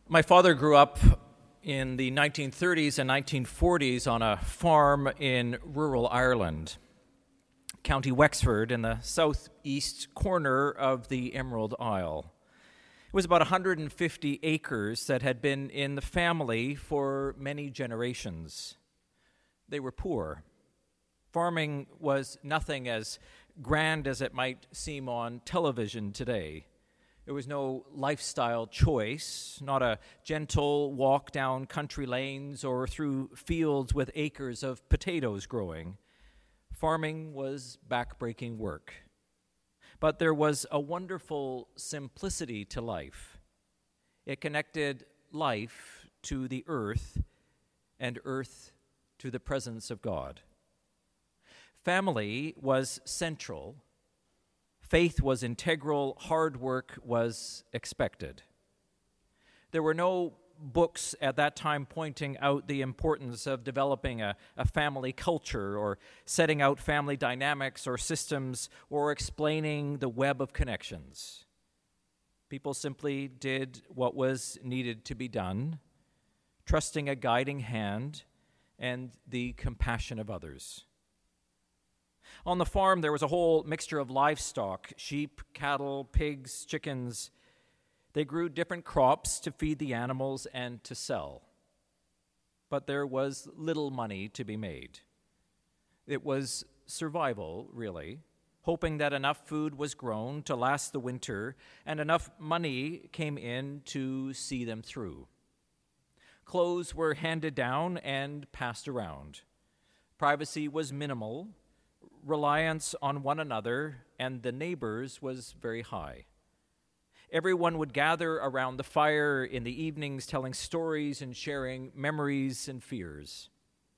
My father grew up in the 1930s and 1940s on a farm in rural Ireland, County Wexford, in the southeast corner of the Emerald Isle. It was about 150 acres that had been in the family for many generations. They were poor. Farming was nothing as grand as it might seem on television today. There was no lifestyle choice, not a gentle walk down country lanes or through fields with acres of potatoes growing. Farming was backbreaking work. But there was a wonderful simplicity to life. It connected life to the earth and earth to the presence of God. Family was central. Faith was integral, hard work was expected. There were no books at that time pointing out the importance of developing a family culture or setting out family dynamics or systems or explaining the web of connections. People simply did what was needed to be done, trusting a guiding hand and the compassion of others. On the farm, there was a whole mixture of livestock, sheep, cattle, pigs, chickens. They grew different crops to feed the animals and to sell. But there was little money to be made. It was survival, really, hoping that enough food was grown to last the winter and enough money came in to see them through. Clothes were handed down and passed around. Privacy was minimal. Reliance on one another and the neighbors was very high. Everyone would gather around the fire in the evenings, telling stories and sharing memories and fears.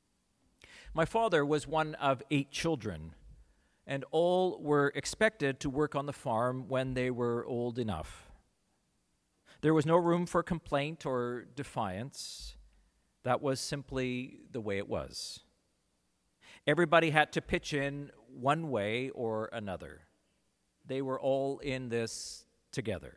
My father was one of 8 children, and all were expected to work on the farm when they were old enough. There was no room for complaint or defiance. That was simply the way it was. Everybody had to pitch in one way or another. They were all in this together.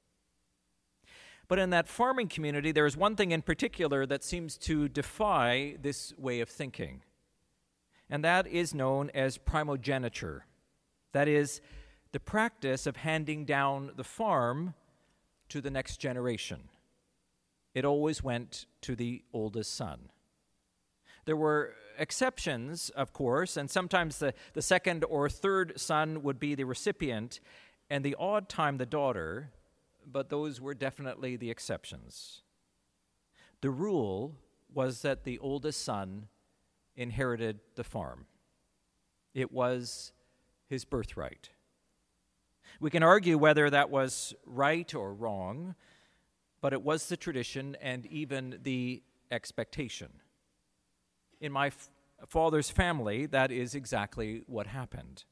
But in that farming community, there is one thing in particular that seems to defy this way of thinking, and that is known as primogeniture. That is, the practice of handing down the farm to the next generation. It always went to the oldest son. There were exceptions, of course, and sometimes the second or third son would be the recipient, and the odd time the daughter, but those were definitely the exceptions. The rule was that the oldest son inherited the farm. It was his birthright. We can argue whether that was right or wrong, but it was the tradition and even the expectation. In my father's family, that is exactly what happened.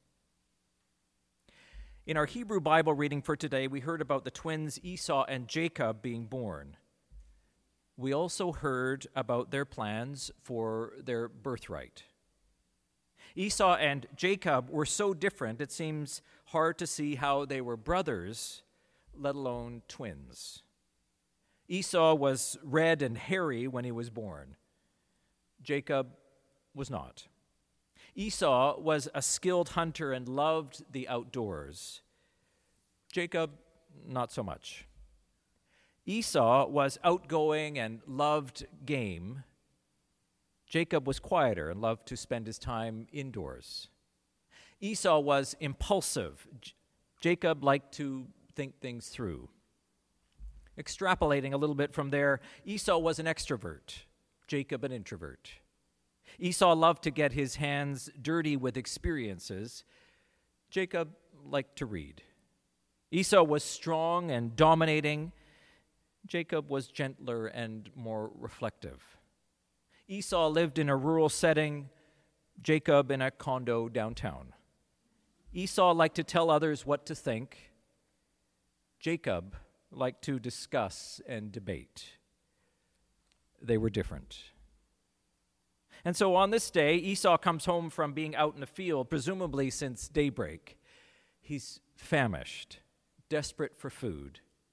In our Hebrew Bible reading for today, we heard about the twins Esau and Jacob being born. We also heard about their plans for their birthright. Esau and Jacob were so different, it seems hard to see how they were brothers, let alone twins. Esau was red and hairy when he was born. Jacob was not. Esau was a skilled hunter and loved the outdoors. Jacob, not so much. Esau was outgoing and loved game. Jacob was quieter and loved to spend his time indoors. Esau was impulsive. Jacob liked to think things through. Extrapolating a little bit from there, Esau was an extrovert. Jacob an introvert. Esau loved to get his hands dirty with experiences. Jacob liked to read. Esau was strong and dominating. Jacob was gentler and more reflective. Esau lived in a rural setting. Jacob in a condo downtown. Esau liked to tell others what to think. Jacob liked to discuss and debate. They were different. And so on this day, Esau comes home from being out in the field, presumably since daybreak. He's famished, desperate for food.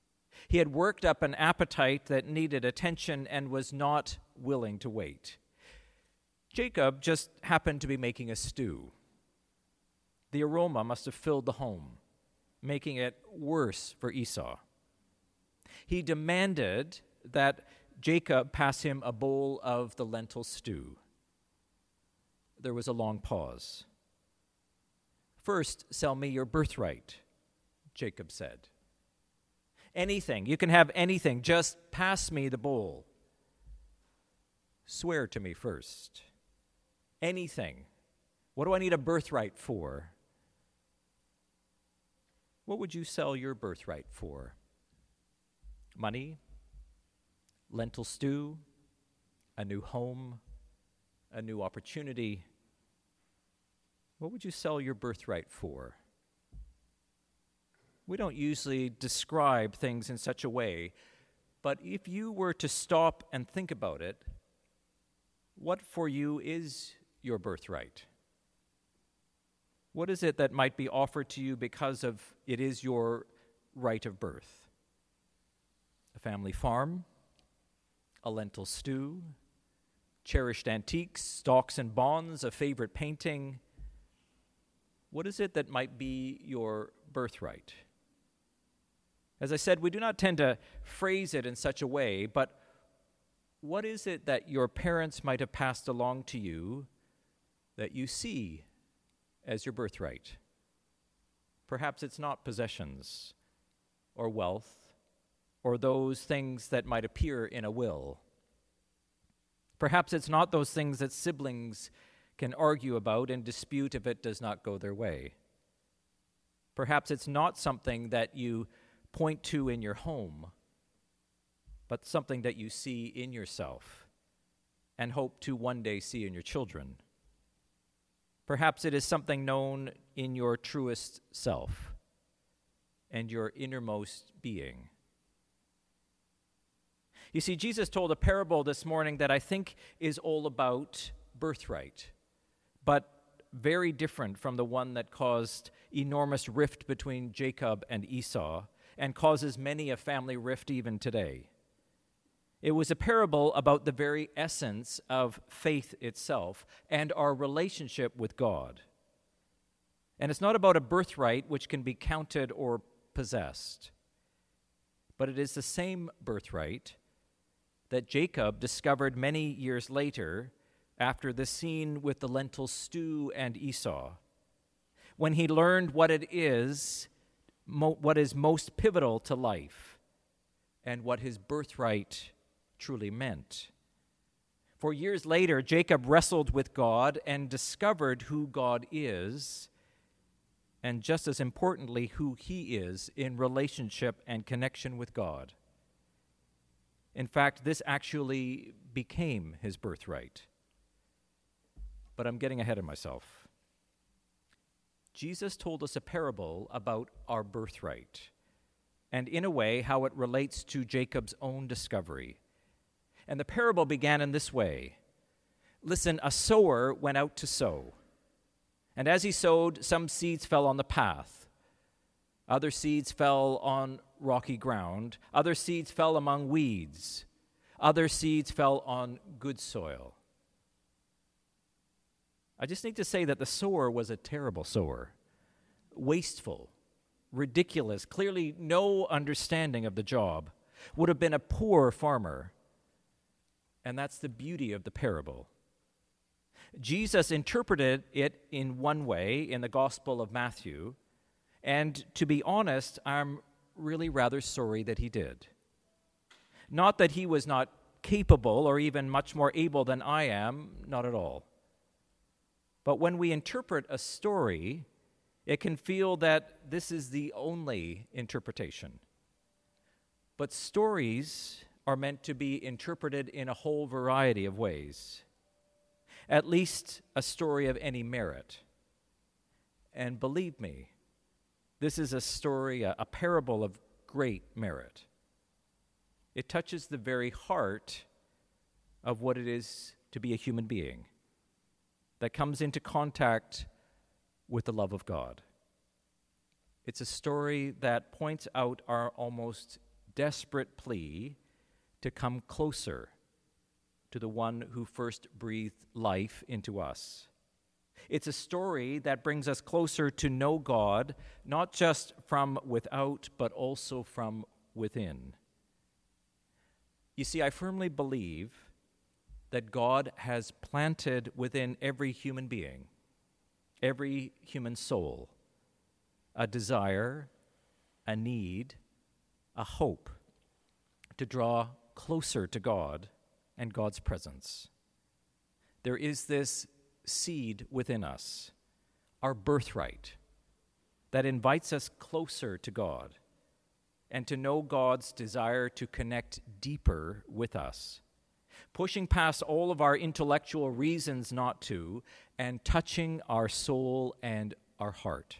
He had worked up an appetite that needed attention and was not willing to wait. Jacob just happened to be making a stew. The aroma must have filled the home, making it worse for Esau. He demanded that Jacob pass him a bowl of the lentil stew. There was a long pause. "First, sell me your birthright," Jacob said. "Anything, you can have anything, just pass me the bowl." "Swear to me first." "Anything. What do I need a birthright for?" "What would you sell your birthright for?" "Money, lentil stew, a new home, a new opportunity. What would you sell your birthright for?" We don't usually describe things in such a way, but if you were to stop and think about it, what for you is your birthright? What is it that might be offered to you because of it is your right of birth? A family farm, a lentil stew, cherished antiques, stocks and bonds, a favorite painting. What is it that might be your birthright? As I said, we do not tend to phrase it in such a way, but what is it that your parents might have passed along to you that you see as your birthright? Perhaps it's not possessions or wealth or those things that might appear in a will. Perhaps it's not those things that siblings can argue about and dispute if it does not go their way. Perhaps it's not something that you point to in your home, but something that you see in yourself and hope to one day see in your children. Perhaps it is something known in your truest self and your innermost being. You see, Jesus told a parable this morning that I think is all about birthright, but very different from the one that caused enormous rift between Jacob and Esau and causes many a family rift even today. It was a parable about the very essence of faith itself and our relationship with God. And it's not about a birthright which can be counted or possessed, but it is the same birthright that Jacob discovered many years later after the scene with the lentil stew and Esau, when he learned what it is, what is most pivotal to life, and what his birthright truly meant. For years later, Jacob wrestled with God and discovered who God is, and just as importantly, who he is in relationship and connection with God. In fact, this actually became his birthright. But I'm getting ahead of myself. Jesus told us a parable about our birthright, and in a way, how it relates to Jacob's own discovery. And the parable began in this way. Listen, a sower went out to sow. And as he sowed, some seeds fell on the path. Other seeds fell on rocky ground. Other seeds fell among weeds. Other seeds fell on good soil. I just need to say that the sower was a terrible sower. Wasteful, ridiculous, clearly no understanding of the job. Would have been a poor farmer. And that's the beauty of the parable. Jesus interpreted it in one way in the Gospel of Matthew, and to be honest, I'm really rather sorry that he did. Not that he was not capable or even much more able than I am, not at all. But when we interpret a story, it can feel that this is the only interpretation. But stories are meant to be interpreted in a whole variety of ways. At least a story of any merit. And believe me, this is a story, a parable of great merit. It touches the very heart of what it is to be a human being that comes into contact with the love of God. It's a story that points out our almost desperate plea to come closer to the one who first breathed life into us. It's a story that brings us closer to know God, not just from without, but also from within. You see, I firmly believe that God has planted within every human being, every human soul, a desire, a need, a hope to draw closer to God and God's presence. There is this seed within us, our birthright, that invites us closer to God and to know God's desire to connect deeper with us, pushing past all of our intellectual reasons not to and touching our soul and our heart.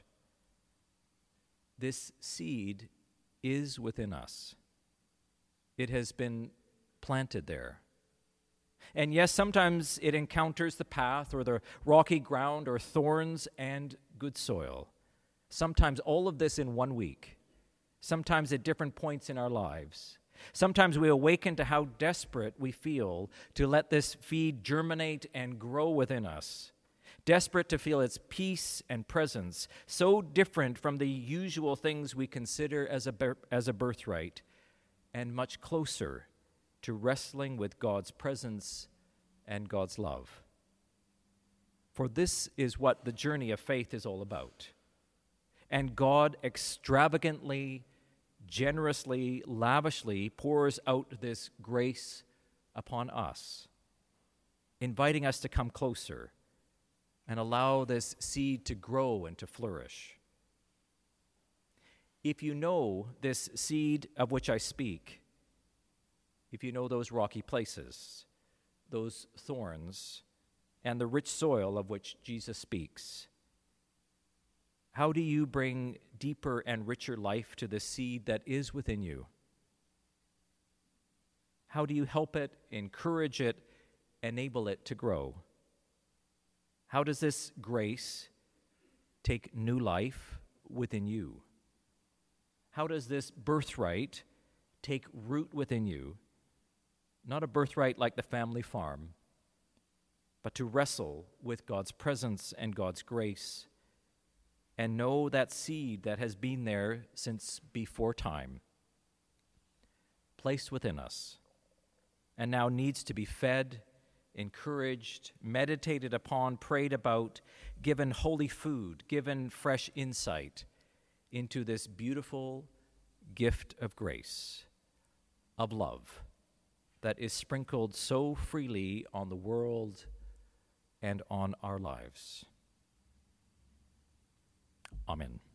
This seed is within us. It has been planted there. And yes, sometimes it encounters the path or the rocky ground or thorns and good soil. Sometimes all of this in 1 week. Sometimes at different points in our lives. Sometimes we awaken to how desperate we feel to let this seed germinate and grow within us. Desperate to feel its peace and presence, so different from the usual things we consider as a birthright, and much closer to wrestling with God's presence and God's love. For this is what the journey of faith is all about. And God extravagantly, generously, lavishly pours out this grace upon us, inviting us to come closer and allow this seed to grow and to flourish. If you know this seed of which I speak, if you know those rocky places, those thorns, and the rich soil of which Jesus speaks, how do you bring deeper and richer life to the seed that is within you? How do you help it, encourage it, enable it to grow? How does this grace take new life within you? How does this birthright take root within you? Not a birthright like the family farm, but to wrestle with God's presence and God's grace and know that seed that has been there since before time, placed within us, and now needs to be fed, encouraged, meditated upon, prayed about, given holy food, given fresh insight into this beautiful gift of grace, of love, that is sprinkled so freely on the world and on our lives. Amen.